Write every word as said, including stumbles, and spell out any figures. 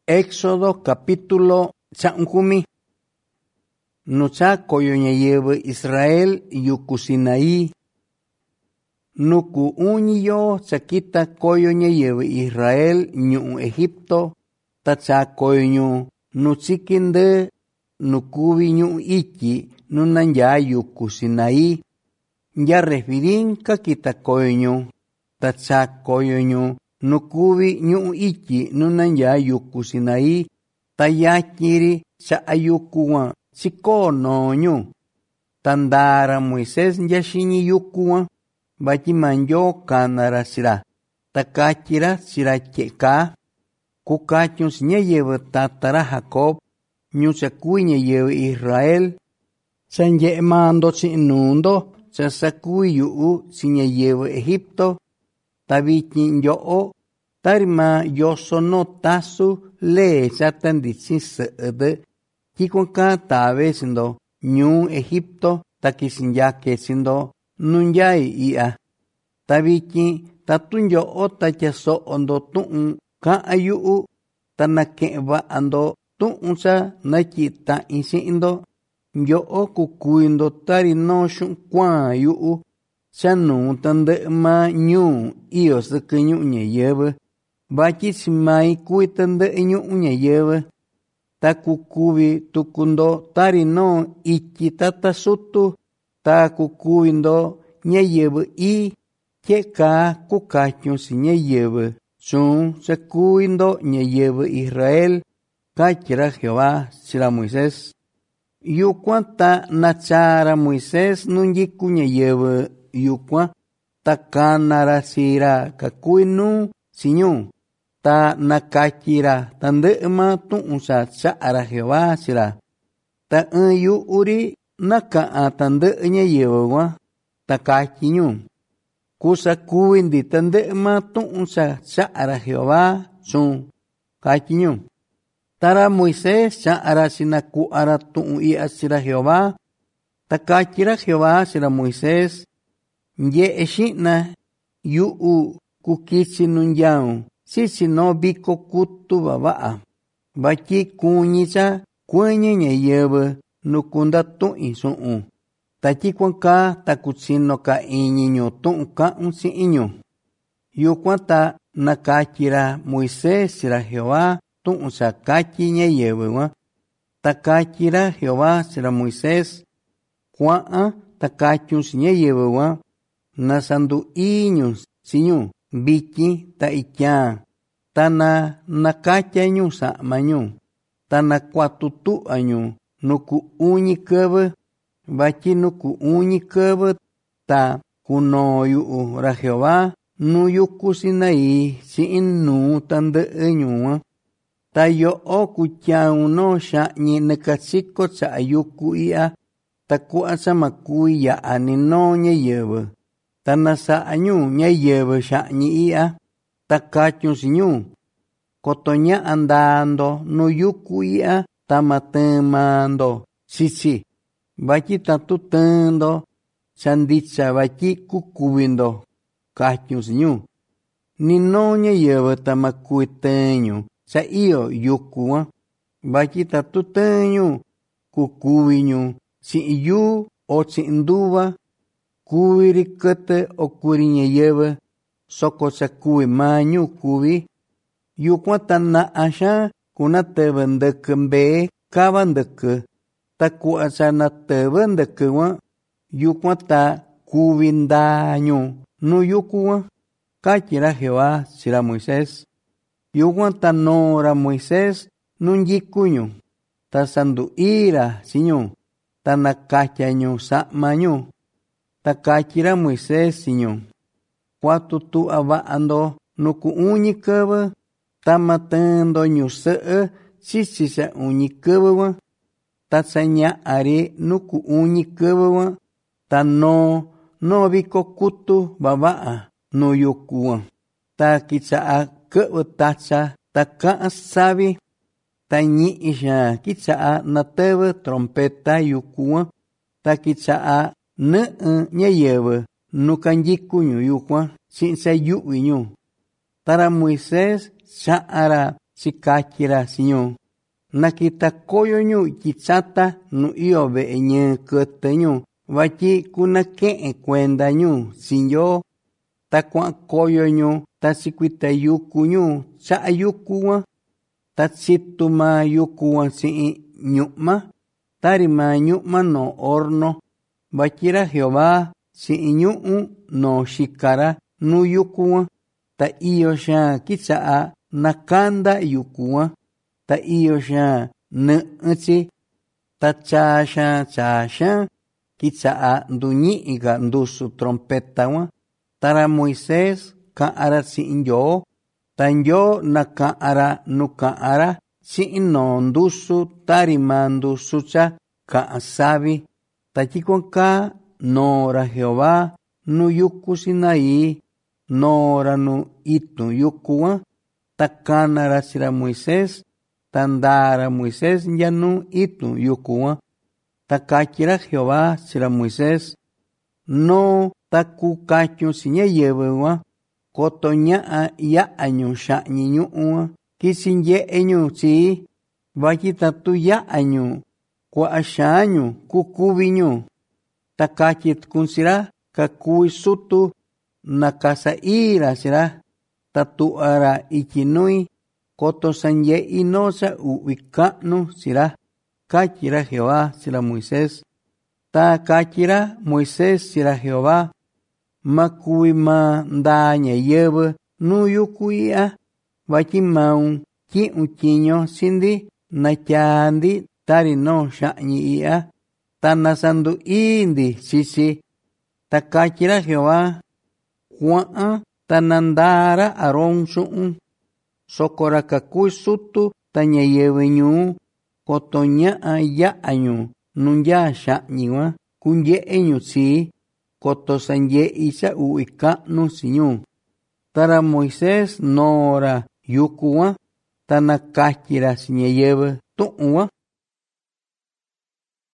Éxodo capítulo cha'unkumi. Nucha koyo ñayɨvɨ Israel yuku Sinaí. Nuku uñiyo chakita koyo ñayɨvɨ Israel ñu'u Egipto. Tacha koyo ñu nuchikindɨ nukuvi ñu'u ityi nunanya yuku Sinaí. Ya refirin kakita koyo ñu. Tacha koyo ñu nukuvi ñu'u ityi nunanya yuku Sinaí. Tayakiri cha'a yukuwan chiko noñu. Tandara Moisés yaxini yukuwan. Batyi manyo kanara sira. Takachira sira tye'ka. Kukatyun si ñayɨvɨ tatara Jacob. Ñuchakuvi ñayɨvɨ Israel. Chanye'e mando chi'in nundo. Chasakuvi yu'u si ñayɨvɨ Egipto. Tavityin nyo'o. Tarima yoso no tasu lee chatanditsin sɨ'ɨdɨ. Tyikuanka tavesindo ñuu Egipto takisinyakechindo nunyai i'ya. Tavityin tatu nyo'o tatyaso'ondo tu'un ka'an yu'u. Tanake'en va'ando tu'un cha natyita'in chi'indo. Nyo'o kukuindo tari no xu'un kuaan yu'u. Chanuu tandɨ'ɨ maa ñuu iyo sɨkɨ ñu'u ñayɨvɨ. Batyi tsimai kuvi tandɨ'ɨ ñu'u ñayɨvɨ. Ta kukuvi tukundo tari no ityi tata sutu. Ta kukuvindo ñayɨvɨ ii. Tye'ka kukatyun si ñayɨvɨ chuun chakuvindo ñayɨvɨ Israel. Katyira Jehová chira Moisés. Yukuan ta nachara Moisés nunyiku ñayɨvɨ yukuan. Ta kanara sira kakuvi nuu siñu. Ta nakatyira tandɨ'ɨ maa tu'un cha cha'ara Jehová chira. Ta ɨɨn yu'uri naka'an tandɨ'ɨ ñayɨvɨ yuan. Ta katyi ñu. Kusakuvindi tandɨ'ɨ maa tu'un cha cha'ara Jehová chuun. Katyi ñu. Tara Moisés cha'ara sinaku'ara tu'un i'ya chira Jehová. Ta katyira Jehová chira Moisés. Nye'e xi'na yu'u kukityi nunyaun chichi no viko kutu vava'a. Batyi kuñi cha kuɨñɨ ñayɨvɨ nuku ndatu'in su'un. Ta tyikuanka takuchino ka iñi ñu tu'un ka'un chi'in ñu. Yukuan ta nakatyira Moisés chira Jehová tu'un cha katyi ñayɨvɨ yuan. Ta katyira Jehová chira Moisés. Kua'an ta katyun si ñayɨvɨ yuan. Nasandu iñu si ñu vityin ta ityaan. Ta na nakatya ñu sa'ma ñu. Ta nakuatu tu'a ñu nuku uñi kɨvɨ. Batyi nuku uñi kɨvɨ ta kunoo yu'u ra Jehová nu yuku Sinaí chi'in nuu tandɨ'ɨ ñuuan. Ta yo'o kutyaun no xa'ñi nɨkachiko cha'a yuku i'ya. Ta ku'a cha ma kuvi ya'a ni noo ñayɨvɨ. Ta nasa'a ñu ñayɨvɨ xa'ñi i'ya. Ta katyun si ñu. Koto ña'a ndaando nu yuku i'ya ta ma tɨɨn maando chichi. Batyi tatu tɨɨndo cha nditya batyi kukuvindo. Katyun si ñu. Ni noo ñayɨvɨ ta ma kuvi tɨɨn ñu cha iyo yuku yuan. Batyi tatu tɨɨn ñu kukuvi ñu chi'in yuu o chi'in nduva. Kuviri kɨtɨ o kuviri ñayɨvɨ. Soko cha kuvi maa ñu kuvi. Yukuan ta na'a xaan kunatɨvɨ ndɨkɨ mbee kava ndɨkɨ. Ta ku'a cha natɨvɨ ndɨkɨ yuan. Yukuan ta kuvi ndaa ñu nu yuku yuan. Katyira Jehová chira Moisés. Yukuan ta noora Moisés nunyiku ñu. Ta sandu ira si ñu. Ta nakatya ñu sa'ma ñu. Ta katyira Moisés si ñu. Kuatu tu'a va'ando nuku uñi kɨvɨ. Ta ma tɨɨndo ñusɨ'ɨ chichi cha uñi kɨvɨ yuan. Ta chaña'ari nuku uñi kɨvɨ yuan. Ta noo no viko kutu vava'a nu yuku yuan. Ta kicha'a kɨ'vɨ tacha ta ka'an savi. Ta ñi'i xaan kicha'a natɨvɨ trompeta yuku yuan. Ta kicha'a nɨ'ɨ ñayɨvɨ nu kanyiku ñu yukuan chi'in cha yu'vi ñu. Tara Moisés cha'ara sikachira siñu. Nakita koyo ñu kichata nu iyo ve'e ñe kete ñu. Vachi kuna ke'e kuenda ñu sinyo. Ta kuan koyo ñu ta sikuita yuku ñu cha'a yuku wa. Ta situ ma yuku wa si ñu'ma. Tari ma ñu'ma no horno. Vachira Jehová si ñu'u no shikara nu yuku wa. Ta iyo sha kicha'a nakanda yuku wa. Ta iyo sha në'ëchi. Ta chasha chasha kicha'a nduñi'iga ndusu trompeta wa. Tara Moisés ka'ara si'in yo. Ta yo naka'ara nuka'ara si'in no ndusu tari ma ndusu cha ka'a savi. Ta chikon ka nora Jehová nu yuku Sinaí. Nora nu itu yuku wa. Ta kanara sira Moisés. Tandara Moisés ya nu itu yuku wa. Ta kachira Jehová sira Moisés. No ta ku kachun siña yebe wa. Koto ña'a ya'añu sha'ñi ñu'u wa. Kisin ye'eñu si. Vachi tatu ya'añu. Kua'a sha'añu kukubiñu. Ta kachit kun sira kakui sutu. Nakasa ira sira. Tatu ara ikinui. Koto san ye'i no sa uika'nu sira. Kachira Jehová sira Moisés. Ta kachira Moisés sira Jehová. Makui ma ndaña yebe nu yuku i'a. Vachi maun ki'u chiño sindi na chandi tari no sha'ñi i'a. Ta nasandu indi sisi. Ta kachira Jehová. Kua'a ta nandara Aarón su'un. Sokora kakui sutu ta ñayebe ñu. Koto ña'a ya'añu nunya sha'ñi wa. Kunye'eñu si. Koto san ye'i sa uika'nu siñu. Tara Moisés nora yuku wa. Ta nakachira siñayebe tu'un wa.